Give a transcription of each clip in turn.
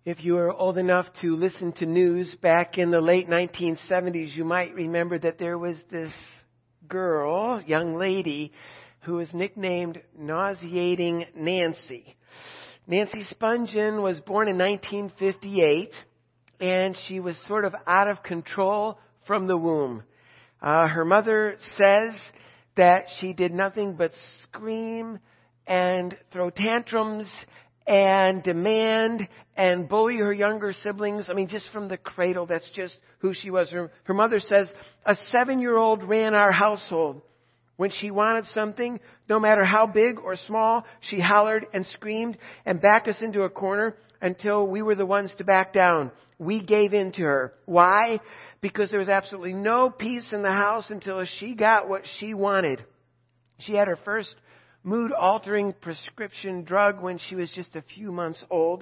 If you were old enough to listen to news back in the late 1970s, you might remember that there was this girl, young lady, who was nicknamed Nauseating Nancy. Nancy Spungen was born in 1958, and she was sort of out of control from the womb. Her mother says that she did nothing but scream and throw tantrums and demand and bully her younger siblings. I mean, just from the cradle, that's just who she was. Her mother says, a 7-year-old ran our household. When she wanted something, no matter how big or small, she hollered and screamed and backed us into a corner until we were the ones to back down. We gave in to her. Why? Because there was absolutely no peace in the house until she got what she wanted. She had her first mood-altering prescription drug when she was just a few months old.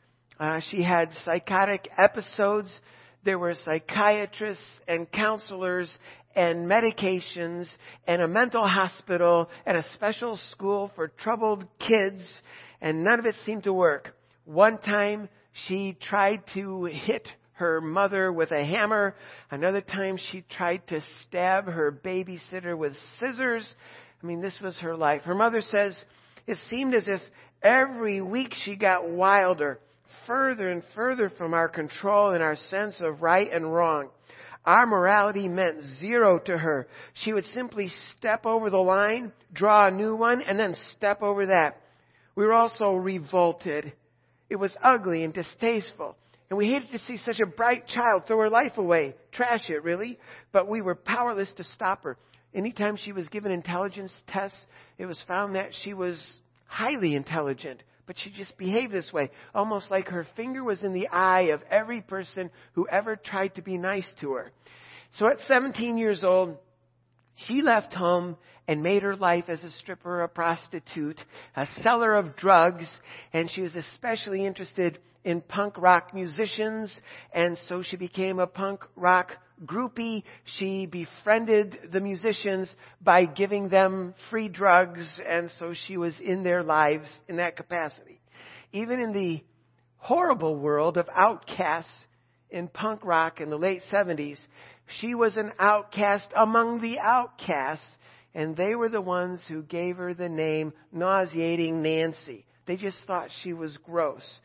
She had psychotic episodes. There were psychiatrists and counselors and medications and a mental hospital and a special school for troubled kids, and none of it seemed to work. One time she tried to hit her mother with a hammer. Another time she tried to stab her babysitter with scissors. I mean, this was her life. Her mother says it seemed as if every week she got wilder, further and further from our control and our sense of right and wrong. Our morality meant zero to her. She would simply step over the line, draw a new one, and then step over that. We were also revolted. It was ugly and distasteful. And we hated to see such a bright child throw her life away. Trash it, really. But we were powerless to stop her. Anytime she was given intelligence tests, it was found that she was highly intelligent. But she just behaved this way, almost like her finger was in the eye of every person who ever tried to be nice to her. So at 17 years old, she left home and made her life as a stripper, a prostitute, a seller of drugs, and she was especially interested in punk rock musicians, and so she became a punk rock groupie. She befriended the musicians by giving them free drugs, and so she was in their lives in that capacity. Even in the horrible world of outcasts in punk rock in the late 70s, she was an outcast among the outcasts, and they were the ones who gave her the name Nauseating Nancy. They just thought she was gross.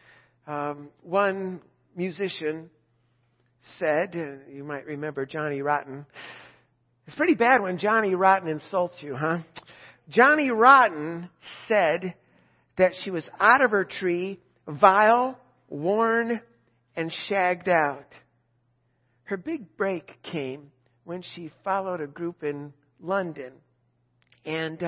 One musician said, you might remember Johnny Rotten. It's pretty bad when Johnny Rotten insults you, huh? Johnny Rotten said that she was out of her tree, vile, worn, and shagged out. Her big break came when she followed a group in London. And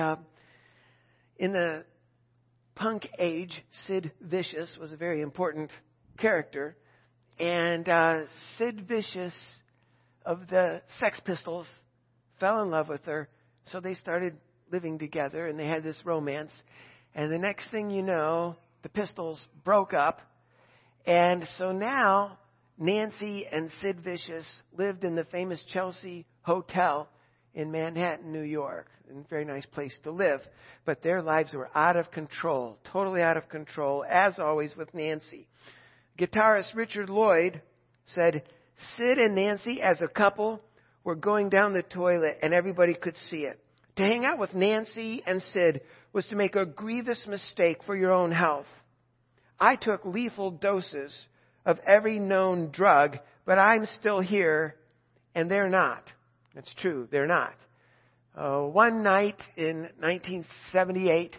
in the punk age, Sid Vicious was a very important character. And Sid Vicious of the Sex Pistols fell in love with her. So they started living together and they had this romance. And the next thing you know, the Pistols broke up. And so now Nancy and Sid Vicious lived in the famous Chelsea Hotel in Manhattan, New York. A very nice place to live. But their lives were out of control, totally out of control, as always with Nancy. Guitarist Richard Lloyd said, Sid and Nancy as a couple were going down the toilet and everybody could see it. To hang out with Nancy and Sid was to make a grievous mistake for your own health. I took lethal doses of every known drug, but I'm still here and they're not. That's true, they're not. One night in 1978,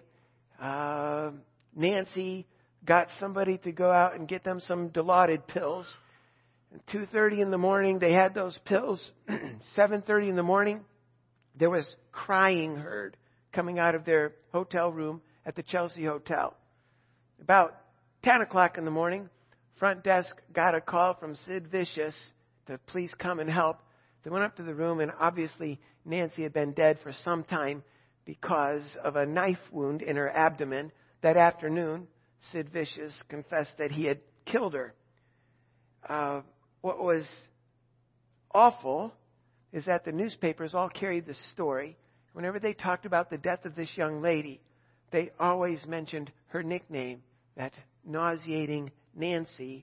Nancy got somebody to go out and get them some Dilaudid pills. At 2:30 in the morning, they had those pills. 7:30 in the morning, there was crying heard coming out of their hotel room at the Chelsea Hotel. About 10 o'clock in the morning, front desk got a call from Sid Vicious to please come and help. They went up to the room, and obviously Nancy had been dead for some time because of a knife wound in her abdomen. That afternoon, Sid Vicious confessed that he had killed her. What was awful is that the newspapers all carried this story. Whenever they talked about the death of this young lady, they always mentioned her nickname, that Nauseating Nancy,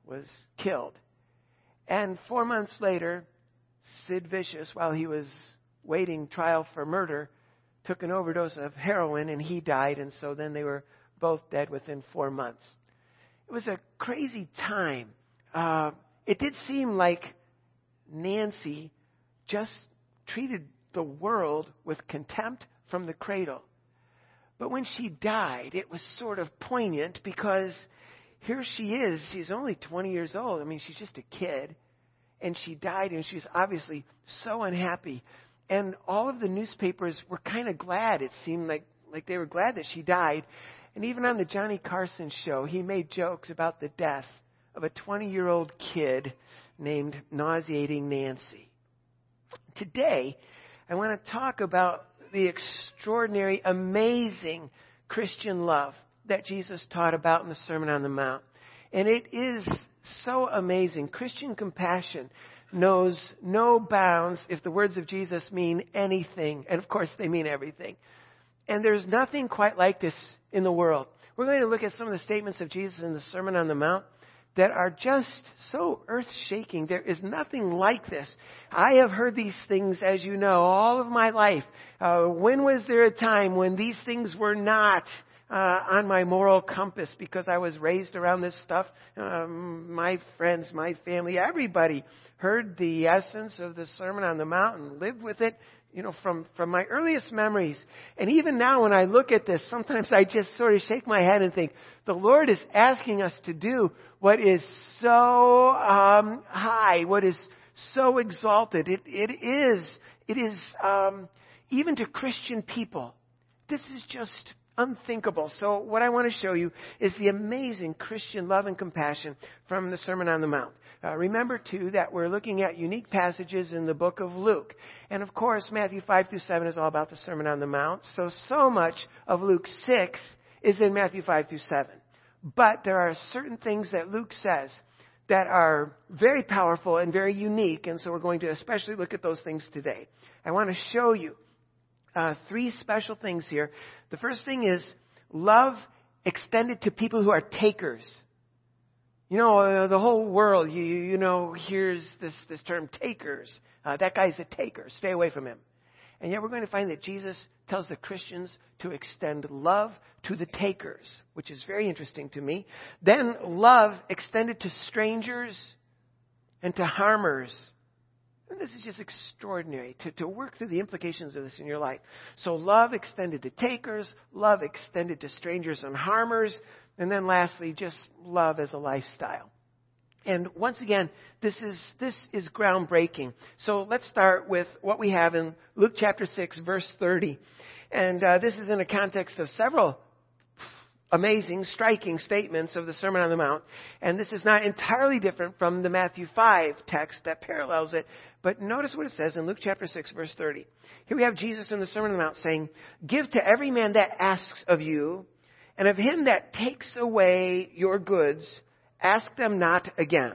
was killed. And 4 months later, Sid Vicious, while he was waiting trial for murder, took an overdose of heroin and he died. And so then they were both dead within 4 months. It was a crazy time. It did seem like Nancy just treated the world with contempt from the cradle. But when she died, it was sort of poignant because here she is. She's only 20 years old. I mean, she's just a kid. And she died, and she's obviously so unhappy. And all of the newspapers were kind of glad. It seemed like they were glad that she died. And even on the Johnny Carson show, he made jokes about the death of a 20-year-old kid named Nauseating Nancy. Today, I want to talk about the extraordinary, amazing Christian love that Jesus taught about in the Sermon on the Mount. And it is so amazing. Christian compassion knows no bounds if the words of Jesus mean anything. And of course, they mean everything. And there's nothing quite like this in the world. We're going to look at some of the statements of Jesus in the Sermon on the Mount that are just so earth-shaking. There is nothing like this. I have heard these things, as you know, all of my life. When was there a time when these things were not on my moral compass because I was raised around this stuff? My friends, my family, everybody heard the essence of the Sermon on the Mount and lived with it, from my earliest memories. And even now when I look at this, sometimes I just sort of shake my head and think, the Lord is asking us to do what is so high, what is so exalted. It is even to Christian people, this is just unthinkable. So what I want to show you is the amazing Christian love and compassion from the Sermon on the Mount. Remember, too, that we're looking at unique passages in the book of Luke. And, of course, Matthew 5 through 7 is all about the Sermon on the Mount. So much of Luke 6 is in Matthew 5 through 7. But there are certain things that Luke says that are very powerful and very unique. And so we're going to especially look at those things today. I want to show you 3 special things here. The first thing is love extended to people who are takers. The whole world, hears this term takers. That guy's a taker. Stay away from him. And yet we're going to find that Jesus tells the Christians to extend love to the takers, which is very interesting to me. Then love extended to strangers and to harmers. And this is just extraordinary to work through the implications of this in your life. So love extended to takers, love extended to strangers and harmers, and then lastly, just love as a lifestyle. And once again, this is groundbreaking. So let's start with what we have in Luke chapter 6, verse 30. And this is in the context of several amazing, striking statements of the Sermon on the Mount. And this is not entirely different from the Matthew 5 text that parallels it. But notice what it says in Luke chapter 6, verse 30. Here we have Jesus in the Sermon on the Mount saying, "Give to every man that asks of you, and of him that takes away your goods, ask them not again."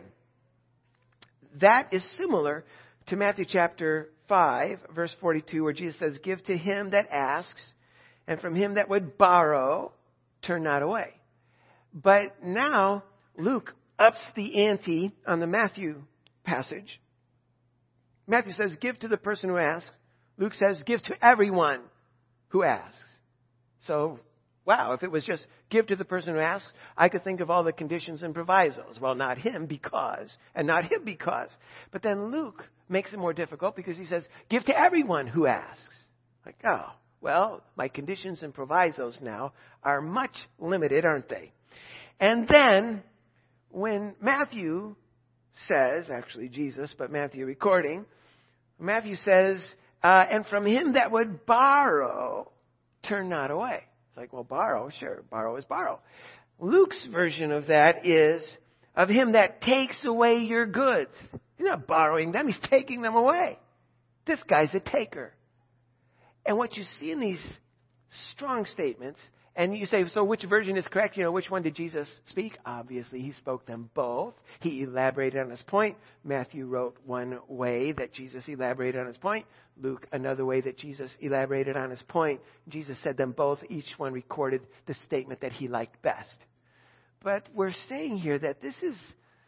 That is similar to Matthew chapter 5, verse 42, where Jesus says, "Give to him that asks, and from him that would borrow, turn not away." But now Luke ups the ante on the Matthew passage. Matthew says, "Give to the person who asks." Luke says, "Give to everyone who asks." So, wow, if it was just give to the person who asks, I could think of all the conditions and provisos. Well, not him because, and not him because. But then Luke makes it more difficult because he says, "Give to everyone who asks." Like, oh, well, my conditions and provisos now are much limited, aren't they? And then when Matthew says, actually Jesus, but Matthew recording, Matthew says, "And from him that would borrow, turn not away." It's like, well, borrow, sure, borrow is borrow. Luke's version of that is, "Of him that takes away your goods." He's not borrowing them, he's taking them away. This guy's a taker. And what you see in these strong statements, and you say, so which version is correct? Which one did Jesus speak? Obviously, he spoke them both. He elaborated on his point. Matthew wrote one way that Jesus elaborated on his point. Luke, another way that Jesus elaborated on his point. Jesus said them both. Each one recorded the statement that he liked best. But we're saying here that this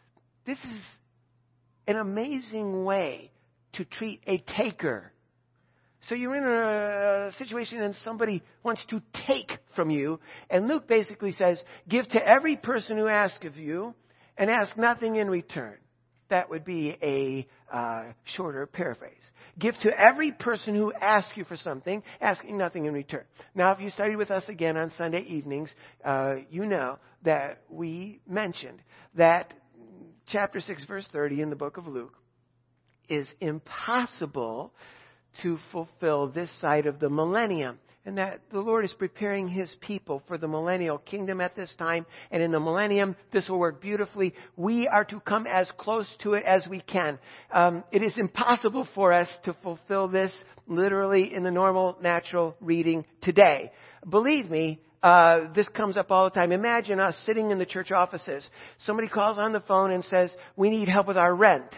This is an amazing way to treat a taker. So you're in a situation and somebody wants to take from you. And Luke basically says, give to every person who asks of you and ask nothing in return. That would be a shorter paraphrase. Give to every person who asks you for something, asking nothing in return. Now, if you studied with us again on Sunday evenings, you know that we mentioned that chapter 6, verse 30 in the book of Luke is impossible to fulfill this side of the millennium. And that the Lord is preparing His people for the millennial kingdom at this time. And in the millennium, this will work beautifully. We are to come as close to it as we can. It is impossible for us to fulfill this literally in the normal, natural reading today. Believe me, this comes up all the time. Imagine us sitting in the church offices. Somebody calls on the phone and says, we need help with our rent.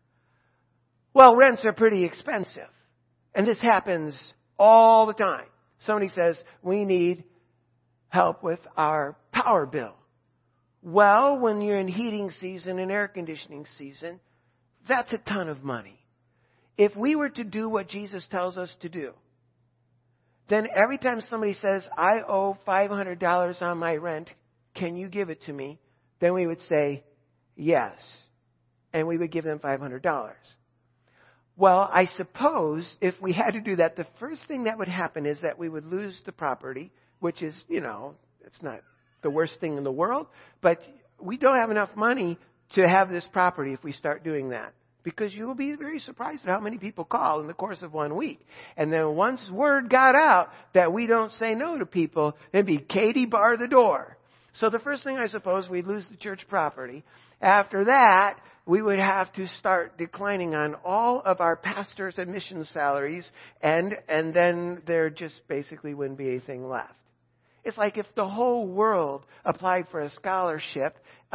Well, rents are pretty expensive. And this happens all the time. Somebody says, we need help with our power bill. Well, when you're in heating season and air conditioning season, that's a ton of money. If we were to do what Jesus tells us to do, then every time somebody says, I owe $500 on my rent, can you give it to me? Then we would say, yes. And we would give them $500. Well, I suppose if we had to do that, the first thing that would happen is that we would lose the property, which is, it's not the worst thing in the world, but we don't have enough money to have this property if we start doing that. Because you will be very surprised at how many people call in the course of 1 week. And then once word got out that we don't say no to people, it'd be Katie bar the door. So the first thing, I suppose, we'd lose the church property. After that, we would have to start declining on all of our pastors' and mission salaries, and then there just basically wouldn't be anything left. It's like if the whole world applied for a scholarship,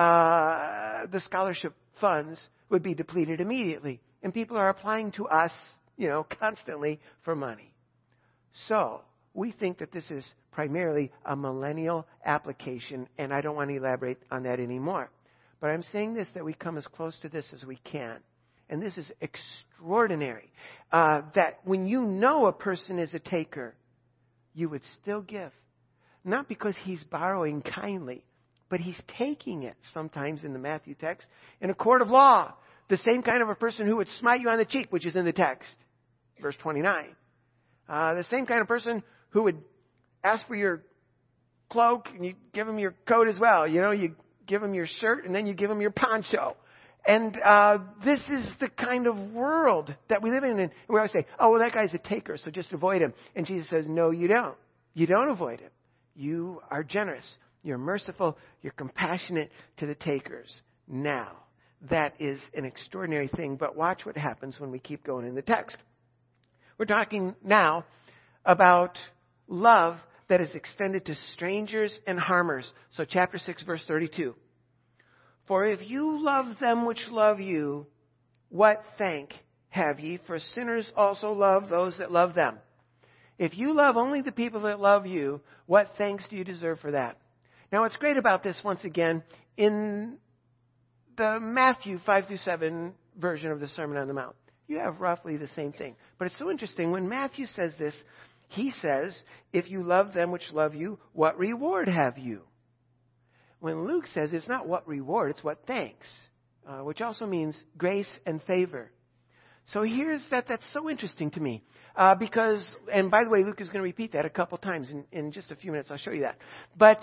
the scholarship funds would be depleted immediately. And people are applying to us, constantly for money. So we think that this is primarily a millennial application, and I don't want to elaborate on that anymore. But I'm saying this, that we come as close to this as we can. And this is extraordinary. That when you know a person is a taker, you would still give. Not because he's borrowing kindly, but he's taking it sometimes in the Matthew text in a court of law. The same kind of a person who would smite you on the cheek, which is in the text. Verse 29. The same kind of person who would ask for your cloak and you give him your coat as well. You give him your shirt and then you give him your poncho. And this is the kind of world that we live in. And we always say, oh, well, that guy's a taker, so just avoid him. And Jesus says, no, you don't. You don't avoid him. You are generous. You're merciful. You're compassionate to the takers. Now, that is an extraordinary thing. But watch what happens when we keep going in the text. We're talking now about love that is extended to strangers and harmers. So chapter 6, verse 32. For if you love them which love you, what thank have ye? For sinners also love those that love them. If you love only the people that love you, what thanks do you deserve for that? Now what's great about this, once again, in the Matthew 5-7 version of the Sermon on the Mount, you have roughly the same thing. But it's so interesting. When Matthew says this, he says, if you love them which love you, what reward have you? When Luke says it's not what reward, it's what thanks, which also means grace and favor. So that's so interesting to me. Because, and by the way, Luke is going to repeat that a couple times in just a few minutes. I'll show you that. But,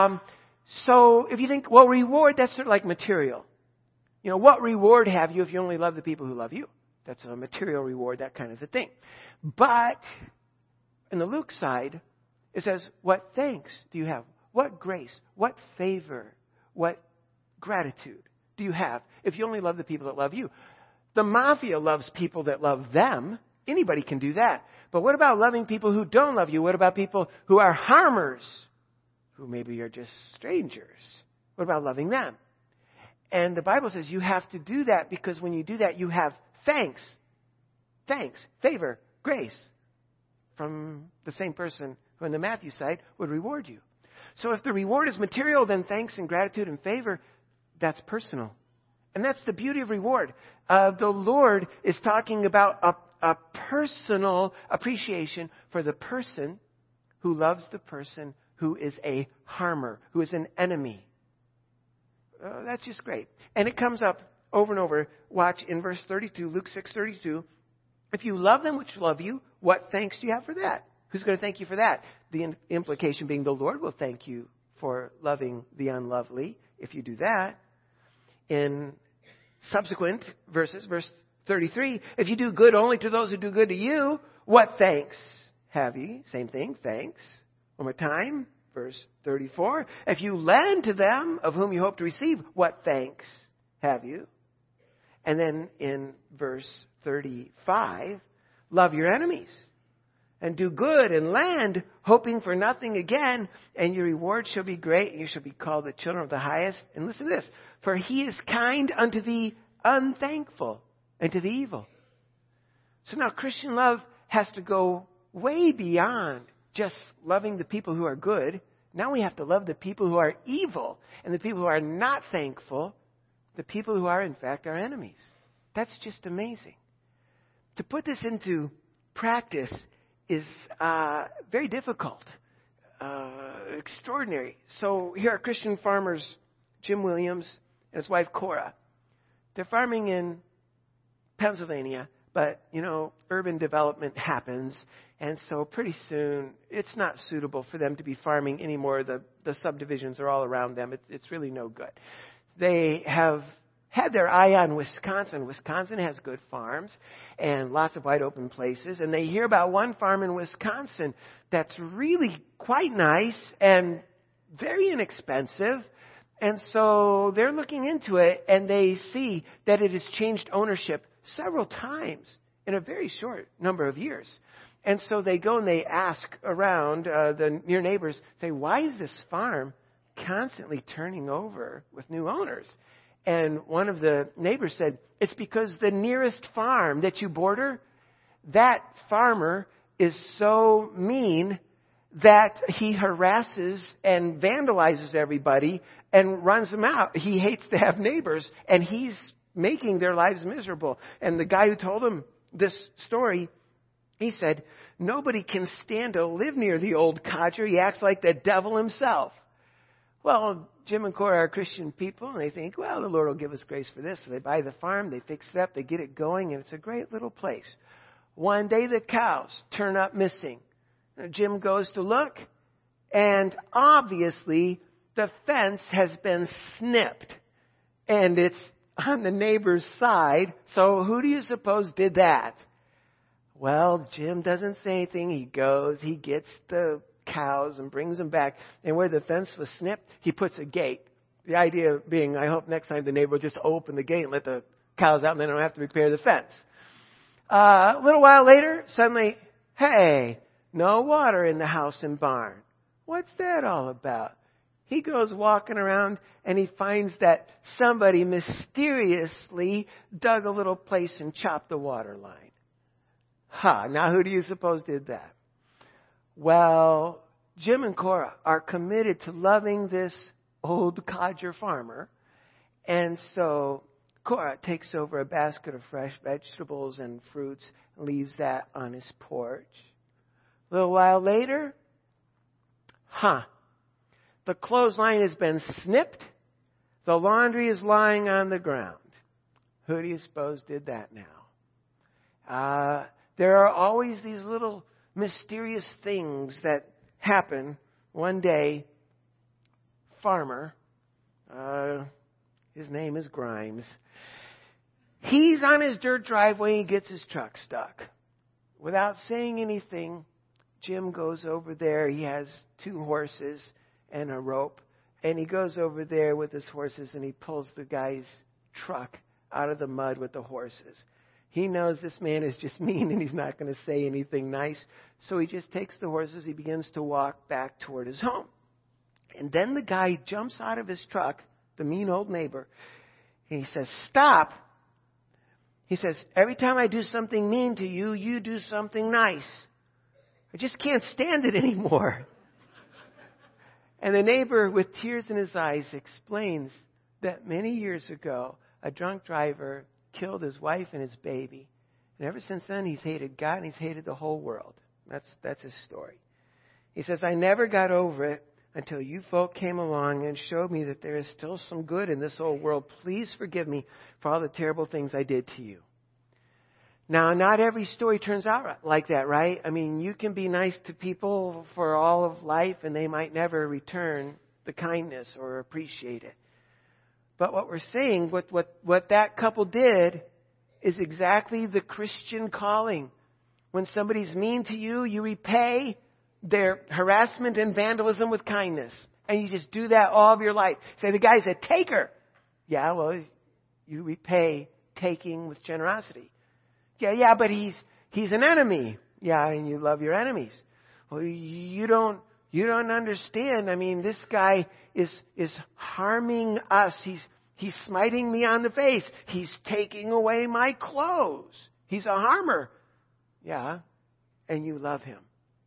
so if you think, well, reward, that's sort of like material. What reward have you if you only love the people who love you? That's a material reward, that kind of a thing. But in the Luke side, it says, what thanks do you have? What grace, what favor, what gratitude do you have if you only love the people that love you? The mafia loves people that love them. Anybody can do that. But what about loving people who don't love you? What about people who are harmers, who maybe are just strangers? What about loving them? And the Bible says you have to do that because when you do that, you have thanks, favor, grace from the same person who on the Matthew side would reward you. So if the reward is material, then thanks and gratitude and favor, that's personal. And that's the beauty of reward. The Lord is talking about a personal appreciation for the person who loves the person who is a harmer, who is an enemy. That's just great. And it comes up over and over. Watch in verse 32, Luke 6:32. If you love them which love you, what thanks do you have for that? Who's going to thank you for that? The implication being the Lord will thank you for loving the unlovely if you do that. In subsequent verses, verse 33, if you do good only to those who do good to you, what thanks have ye? Same thing, thanks. One more time, verse 34. If you lend to them of whom you hope to receive, what thanks have you? And then in verse 35, love your enemies and do good and lend, hoping for nothing again, and your reward shall be great, and you shall be called the children of the highest. And listen to this, for he is kind unto the unthankful and to the evil. So now Christian love has to go way beyond just loving the people who are good. Now we have to love the people who are evil and the people who are not thankful, the people who are in fact our enemies. That's just amazing. To put this into practice is very difficult, extraordinary. So here are Christian farmers, Jim Williams and his wife Cora. They're farming in Pennsylvania, but, urban development happens. And so pretty soon, it's not suitable for them to be farming anymore. The subdivisions are all around them. It's really no good. They have had their eye on Wisconsin. Wisconsin has good farms and lots of wide open places. And they hear about one farm in Wisconsin that's really quite nice and very inexpensive. And so they're looking into it, and they see that it has changed ownership several times in a very short number of years. And so they go and they ask around the near neighbors, say, why is this farm constantly turning over with new owners? And one of the neighbors said, it's because the nearest farm that you border, that farmer is so mean that he harasses and vandalizes everybody and runs them out. He hates to have neighbors, and he's making their lives miserable. And the guy who told him this story, he said, nobody can stand to live near the old codger. He acts like the devil himself. Well, Jim and Cora are Christian people, and they think, well, the Lord will give us grace for this. So they buy the farm, they fix it up, they get it going, and it's a great little place. One day the cows turn up missing. Jim goes to look, and obviously the fence has been snipped, and it's on the neighbor's side. So who do you suppose did that? Well, Jim doesn't say anything. He goes, he gets the cows and brings them back. And where the fence was snipped, he puts a gate. The idea being, I hope next time the neighbor will just open the gate and let the cows out, and they don't have to repair the fence. A little while later, suddenly, hey, no water in the house and barn. What's that all about? He goes walking around, and he finds that somebody mysteriously dug a little place and chopped the water line. Now who do you suppose did that? Well, Jim and Cora are committed to loving this old codger farmer. And so Cora takes over a basket of fresh vegetables and fruits and leaves that on his porch. A little while later, the clothesline has been snipped. The laundry is lying on the ground. Who do you suppose did that now? There are always these little mysterious things that happen. One day, farmer, his name is Grimes, he's on his dirt driveway and he gets his truck stuck. Without saying anything, Jim goes over there. He has 2 horses and a rope. And he goes over there with his horses and he pulls the guy's truck out of the mud with the horses. He knows this man is just mean and he's not going to say anything nice. So he just takes the horses. He begins to walk back toward his home. And then the guy jumps out of his truck, the mean old neighbor. And he says, stop. He says, every time I do something mean to you, you do something nice. I just can't stand it anymore. And the neighbor, with tears in his eyes, explains that many years ago, a drunk driver killed his wife and his baby. And ever since then, he's hated God and he's hated the whole world. That's his story. He says, I never got over it until you folk came along and showed me that there is still some good in this old world. Please forgive me for all the terrible things I did to you. Now, not every story turns out like that, right? I mean, you can be nice to people for all of life and they might never return the kindness or appreciate it. But what we're saying, what that couple did is exactly the Christian calling. When somebody's mean to you, you repay their harassment and vandalism with kindness. And you just do that all of your life. Say, the guy's a taker. Yeah, well, you repay taking with generosity. Yeah, but he's an enemy. Yeah, and you love your enemies. Well, you don't understand. I mean, this guy is harming us. He's smiting me on the face. He's taking away my clothes. He's a harmer. Yeah, and you love him.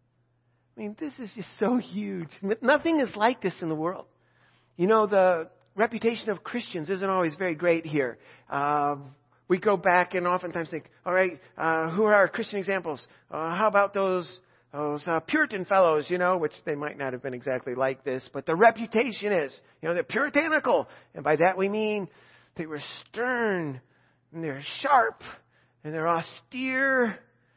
I mean, this is just so huge. Nothing is like this in the world. You know, the reputation of Christians isn't always very great here. We go back and oftentimes think, all right, who are our Christian examples? How about those Puritan fellows, which they might not have been exactly like this, but the reputation is, they're puritanical. And by that we mean they were stern, and they're sharp, and they're austere,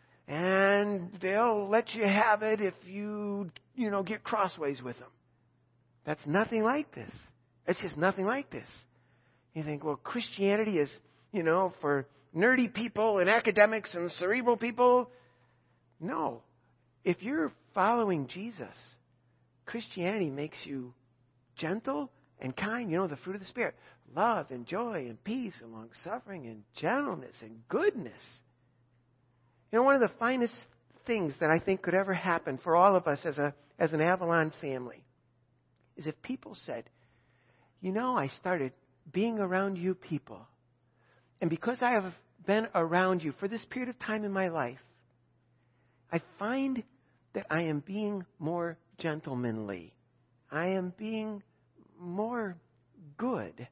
and they'll let you have it if you get crossways with them. That's nothing like this. It's just nothing like this. You think, well, Christianity is, for nerdy people and academics and cerebral people. No. If you're following Jesus, Christianity makes you gentle and kind. The fruit of the Spirit. Love and joy and peace and long-suffering and gentleness and goodness. One of the finest things that I think could ever happen for all of us as an Avalon family is if people said, I started being around you people. And because I have been around you for this period of time in my life, I find that I am being more gentlemanly. I am being more good,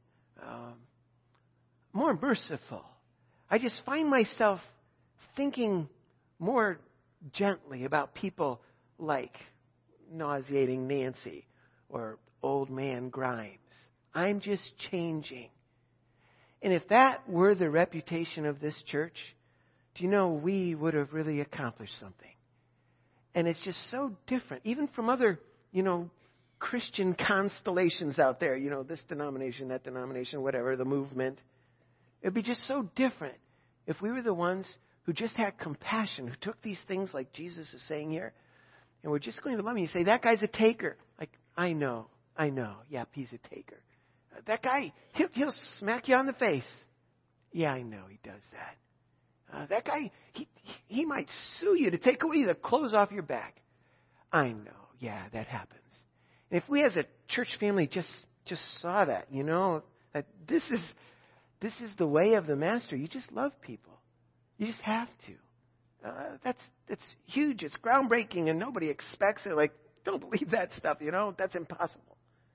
more merciful. I just find myself thinking more gently about people like nauseating Nancy or old man Grimes. I'm just changing. And if that were the reputation of this church, do you know we would have really accomplished something? And it's just so different, even from other, Christian constellations out there, this denomination, that denomination, whatever, the movement. It'd be just so different if we were the ones who just had compassion, who took these things like Jesus is saying here, and we're just going to love him. You say, that guy's a taker. Like, I know. Yeah, he's a taker. That guy, he'll smack you on the face. Yeah, I know he does that. That guy, he might sue you to take away the clothes off your back. I know. Yeah, that happens. And if we as a church family just saw that, that this is the way of the Master. You just love people. You just have to. That's huge. It's groundbreaking, and nobody expects it. Like, don't believe that stuff. That's impossible.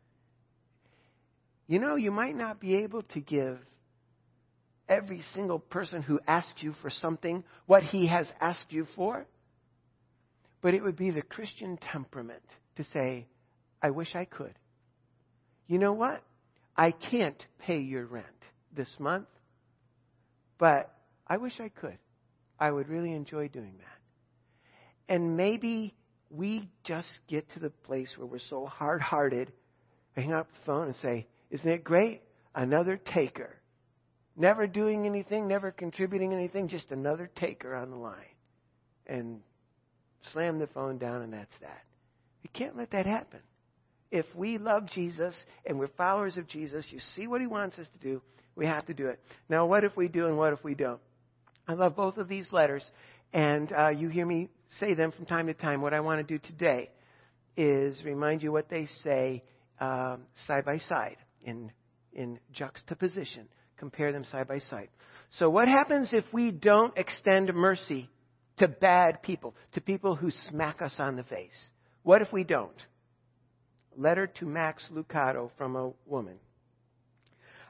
You might not be able to give every single person who asks you for something what he has asked you for. But it would be the Christian temperament to say, I wish I could. You know what? I can't pay your rent this month, but I wish I could. I would really enjoy doing that. And maybe we just get to the place where we're so hard-hearted, hang up the phone and say, isn't it great? Another taker. Never doing anything, never contributing anything, just another taker on the line. And slam the phone down, and that's that. We can't let that happen. If we love Jesus and we're followers of Jesus, you see what he wants us to do, we have to do it. Now, what if we do and what if we don't? I love both of these letters, and you hear me say them from time to time. What I want to do today is remind you what they say side by side, in juxtaposition. Compare them side by side. So what happens if we don't extend mercy to bad people, to people who smack us on the face? What if we don't? Letter to Max Lucado from a woman.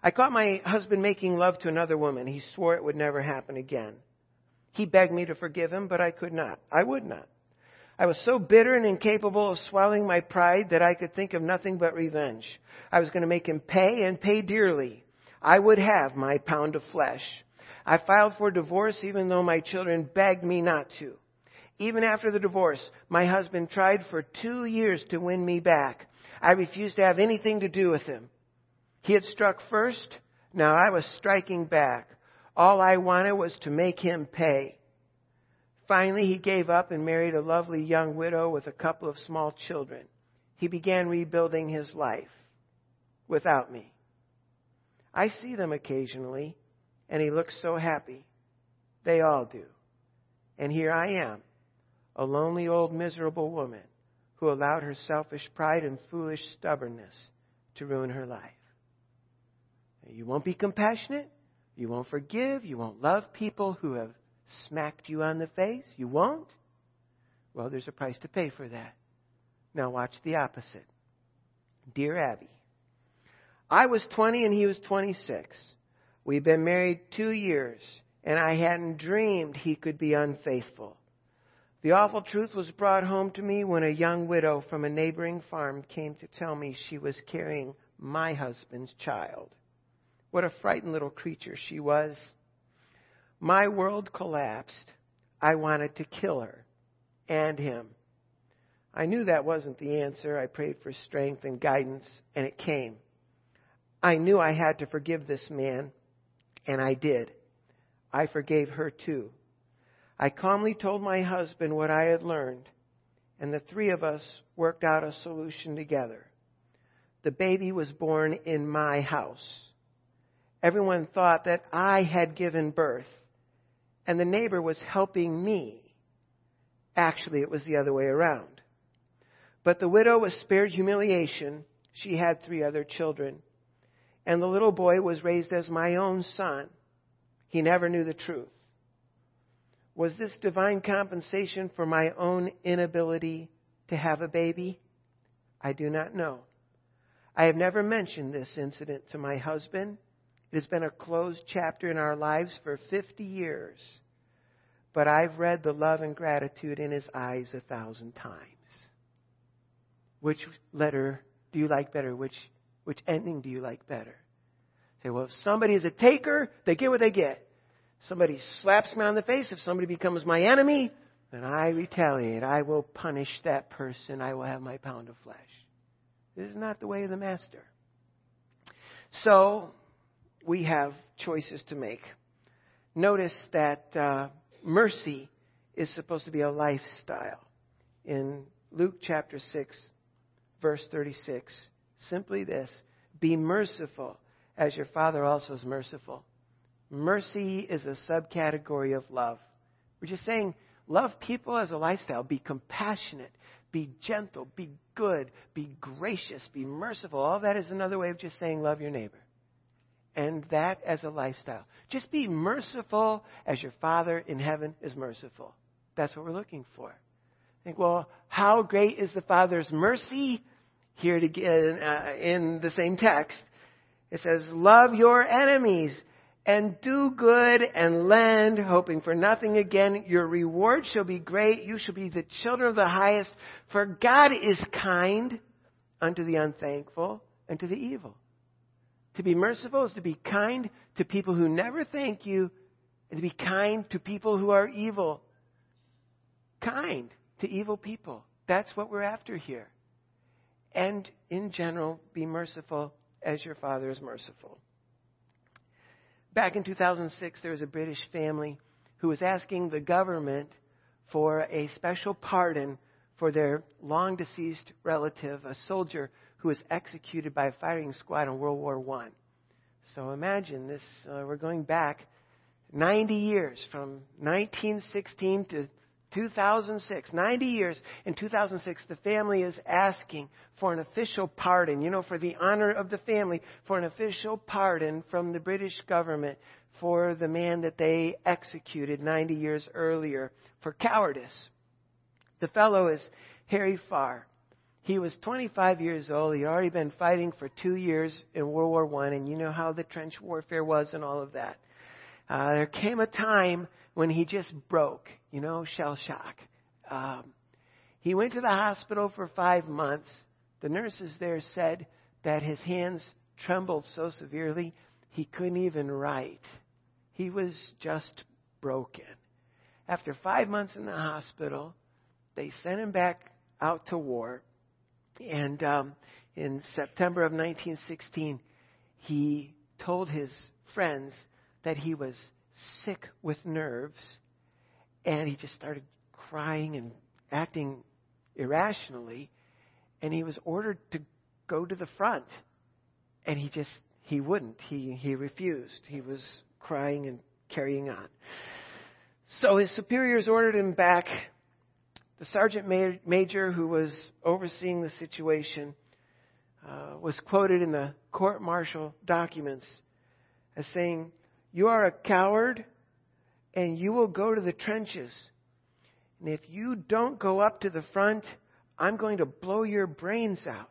I caught my husband making love to another woman. He swore it would never happen again. He begged me to forgive him, but I could not. I would not. I was so bitter and incapable of swallowing my pride that I could think of nothing but revenge. I was going to make him pay and pay dearly. I would have my pound of flesh. I filed for divorce even though my children begged me not to. Even after the divorce, my husband tried for 2 years to win me back. I refused to have anything to do with him. He had struck first. Now I was striking back. All I wanted was to make him pay. Finally, he gave up and married a lovely young widow with a couple of small children. He began rebuilding his life without me. I see them occasionally, and he looks so happy. They all do. And here I am, a lonely old miserable woman who allowed her selfish pride and foolish stubbornness to ruin her life. You won't be compassionate. You won't forgive. You won't love people who have smacked you on the face. You won't? Well, there's a price to pay for that. Now watch the opposite. Dear Abby, I was 20 and he was 26. We've been married 2 years, and I hadn't dreamed he could be unfaithful. The awful truth was brought home to me when a young widow from a neighboring farm came to tell me she was carrying my husband's child. What a frightened little creature she was. My world collapsed. I wanted to kill her and him. I knew that wasn't the answer. I prayed for strength and guidance, and it came. I knew I had to forgive this man, and I did. I forgave her too. I calmly told my husband what I had learned, and the three of us worked out a solution together. The baby was born in my house. Everyone thought that I had given birth, and the neighbor was helping me. Actually, it was the other way around. But the widow was spared humiliation. She had 3 other children. And the little boy was raised as my own son. He never knew the truth. Was this divine compensation for my own inability to have a baby? I do not know. I have never mentioned this incident to my husband. It has been a closed chapter in our lives for 50 years. But I've read the love and gratitude in his eyes 1,000 times. Which letter do you like better? Which ending do you like better? Say, well, if somebody is a taker, they get what they get. Somebody slaps me on the face. If somebody becomes my enemy, then I retaliate. I will punish that person. I will have my pound of flesh. This is not the way of the master. So, we have choices to make. Notice that mercy is supposed to be a lifestyle. In Luke chapter 6, verse 36, simply this: be merciful as your Father also is merciful. Mercy is a subcategory of love. We're just saying, love people as a lifestyle. Be compassionate, be gentle, be good, be gracious, be merciful. All that is another way of just saying love your neighbor. And that as a lifestyle. Just be merciful as your Father in heaven is merciful. That's what we're looking for. Think, well, how great is the Father's mercy? Here again, in the same text, it says, love your enemies and do good and lend, hoping for nothing again. Your reward shall be great. You shall be the children of the highest. For God is kind unto the unthankful and to the evil. To be merciful is to be kind to people who never thank you, and to be kind to people who are evil. Kind to evil people. That's what we're after here. And in general, be merciful as your Father is merciful. Back in 2006, there was a British family who was asking the government for a special pardon for their long-deceased relative, a soldier who was executed by a firing squad in World War I. So imagine this, we're going back 90 years, from 1916 to 2006, 90 years. In 2006, the family is asking for an official pardon, for the honor of the family, for an official pardon from the British government for the man that they executed 90 years earlier for cowardice. The fellow is Harry Farr. He was 25 years old. He'd already been fighting for 2 years in World War I, and you know how the trench warfare was and all of that. There came a time when he just broke, shell shock. He went to the hospital for 5 months. The nurses there said that his hands trembled so severely he couldn't even write. He was just broken. After 5 months in the hospital, they sent him back out to war. And in September of 1916, he told his friends that he was sick with nerves. And he just started crying and acting irrationally. And he was ordered to go to the front. And he wouldn't. He refused. He was crying and carrying on. So his superiors ordered him back. The sergeant major who was overseeing the situation was quoted in the court-martial documents as saying, "You are a coward and you will go to the trenches. And if you don't go up to the front, I'm going to blow your brains out."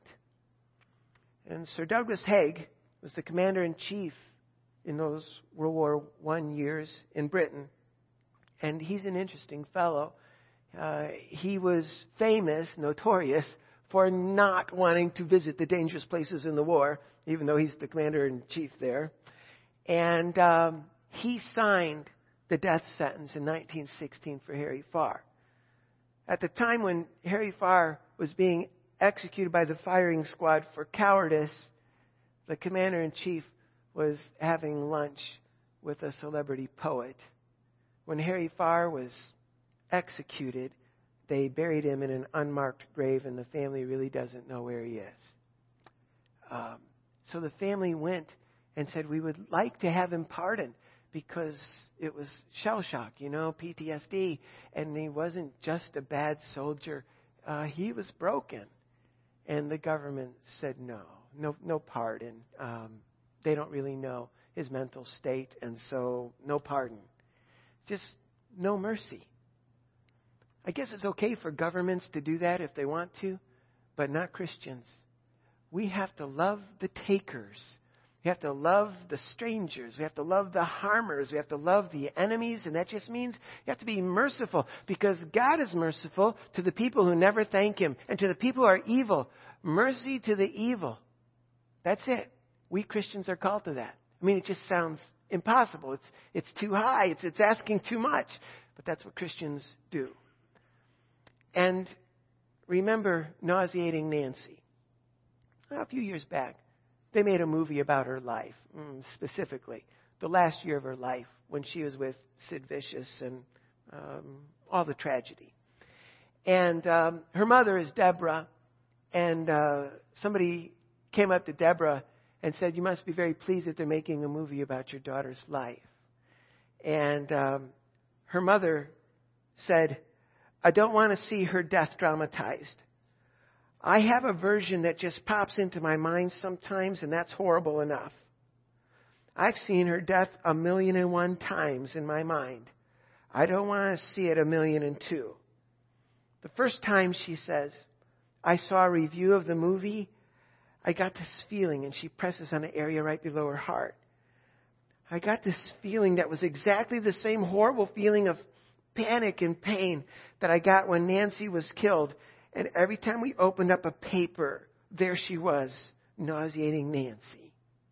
And Sir Douglas Haig was the commander-in-chief in those World War I years in Britain. And he's an interesting fellow. He was famous, notorious, for not wanting to visit the dangerous places in the war, even though he's the commander-in-chief there. And he signed the death sentence in 1916 for Harry Farr. At the time when Harry Farr was being executed by the firing squad for cowardice, the commander-in-chief was having lunch with a celebrity poet. When Harry Farr was executed, they buried him in an unmarked grave, and the family really doesn't know where he is. So the family went and said, "We would like to have him pardoned," because it was shell shock, PTSD, and he wasn't just a bad soldier. He was broken. And the government said no pardon. They don't really know his mental state, and so no pardon. Just no mercy. I guess it's okay for governments to do that if they want to, but not Christians. We have to love the takers. We have to love the strangers. We have to love the harmers. We have to love the enemies. And that just means you have to be merciful, because God is merciful to the people who never thank Him, and to the people who are evil. Mercy to the evil. That's it. We Christians are called to that. I mean, it just sounds impossible. It's too high. It's asking too much. But that's what Christians do. And remember Nauseating Nancy. A few years back, they made a movie about her life, specifically the last year of her life when she was with Sid Vicious and all the tragedy. And her mother is Deborah, and somebody came up to Deborah and said, "You must be very pleased that they're making a movie about your daughter's life." And her mother said, "I don't want to see her death dramatized. I have a version that just pops into my mind sometimes, and that's horrible enough. I've seen her death 1,000,001 times in my mind. I don't want to see it 1,000,002. The first time," she says, "I saw a review of the movie, I got this feeling," and she presses on an area right below her heart. "I got this feeling that was exactly the same horrible feeling of panic and pain that I got when Nancy was killed. And every time we opened up a paper, there she was, nauseating Nancy."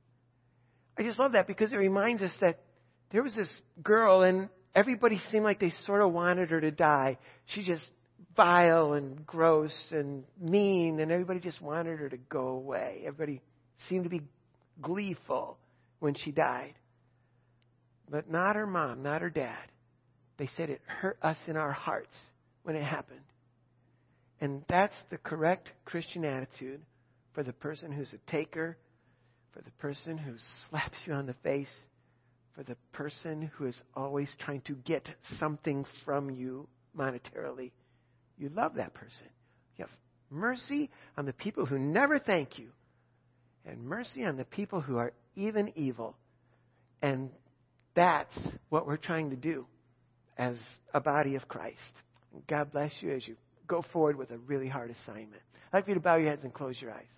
I just love that, because it reminds us that there was this girl, and everybody seemed like they sort of wanted her to die. She's just vile and gross and mean, and everybody just wanted her to go away. Everybody seemed to be gleeful when she died. But not her mom, not her dad. They said it hurt us in our hearts when it happened. And that's the correct Christian attitude for the person who's a taker, for the person who slaps you on the face, for the person who is always trying to get something from you monetarily. You love that person. You have mercy on the people who never thank you, and mercy on the people who are even evil. And that's what we're trying to do as a body of Christ. God bless you as you go forward with a really hard assignment. I'd like for you to bow your heads and close your eyes.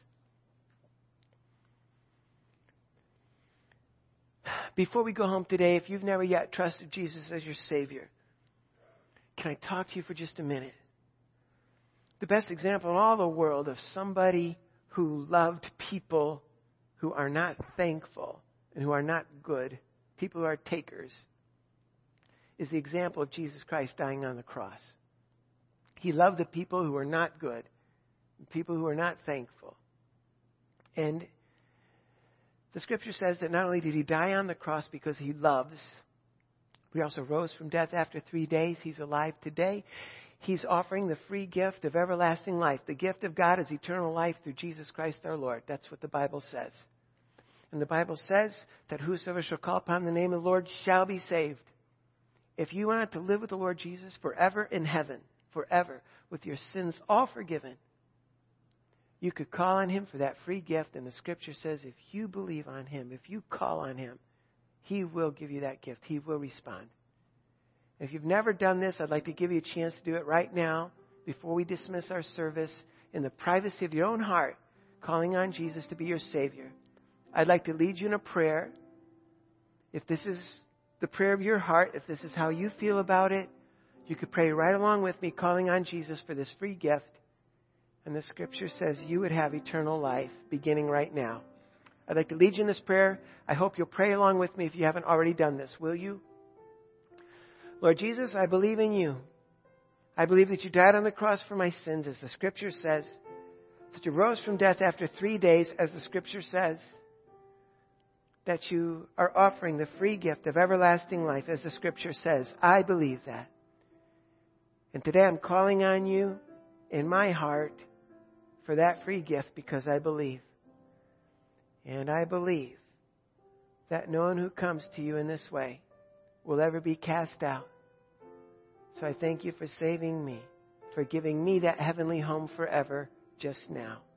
Before we go home today, if you've never yet trusted Jesus as your Savior, can I talk to you for just a minute? The best example in all the world of somebody who loved people who are not thankful and who are not good, people who are takers, is the example of Jesus Christ dying on the cross. He loved the people who are not good, people who are not thankful. And the Scripture says that not only did He die on the cross because He loves, but He also rose from death after 3 days. He's alive today. He's offering the free gift of everlasting life. The gift of God is eternal life through Jesus Christ our Lord. That's what the Bible says. And the Bible says that whosoever shall call upon the name of the Lord shall be saved. If you wanted to live with the Lord Jesus forever in heaven, forever, with your sins all forgiven, you could call on Him for that free gift. And the Scripture says if you believe on Him, if you call on Him, He will give you that gift. He will respond. If you've never done this, I'd like to give you a chance to do it right now before we dismiss our service in the privacy of your own heart, calling on Jesus to be your Savior. I'd like to lead you in a prayer. If this is the prayer of your heart, if this is how you feel about it, you could pray right along with me, calling on Jesus for this free gift. And the Scripture says you would have eternal life beginning right now. I'd like to lead you in this prayer. I hope you'll pray along with me if you haven't already done this. Will you? Lord Jesus, I believe in you. I believe that you died on the cross for my sins, as the Scripture says. That you rose from death after 3 days, as the Scripture says. That you are offering the free gift of everlasting life, as the Scripture says. I believe that. And today I'm calling on you in my heart for that free gift because I believe. And I believe that no one who comes to you in this way will ever be cast out. So I thank you for saving me, for giving me that heavenly home forever just now.